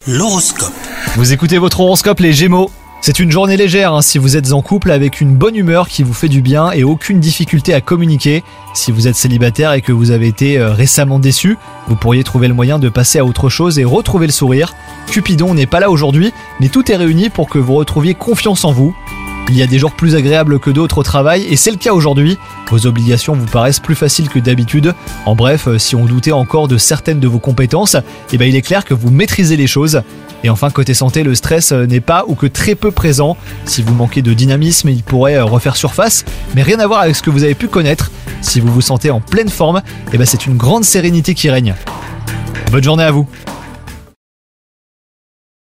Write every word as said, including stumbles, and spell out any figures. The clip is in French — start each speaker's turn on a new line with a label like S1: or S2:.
S1: L'horoscope.
S2: Vous écoutez votre horoscope les Gémeaux. C'est une journée légère hein, si vous êtes en couple avec une bonne humeur qui vous fait du bien et aucune difficulté à communiquer. Si vous êtes célibataire et que vous avez été euh, récemment déçu, vous pourriez trouver le moyen de passer à autre chose et retrouver le sourire. Cupidon n'est pas là aujourd'hui, mais tout est réuni pour que vous retrouviez confiance en vous. Il y a des jours plus agréables que d'autres au travail et c'est le cas aujourd'hui. Vos obligations vous paraissent plus faciles que d'habitude. En bref, si on doutait encore de certaines de vos compétences, eh ben il est clair que vous maîtrisez les choses. Et enfin, côté santé, le stress n'est pas ou que très peu présent. Si vous manquez de dynamisme, il pourrait refaire surface, mais rien à voir avec ce que vous avez pu connaître. Si vous vous sentez en pleine forme, eh ben c'est une grande sérénité qui règne. Bonne journée à vous.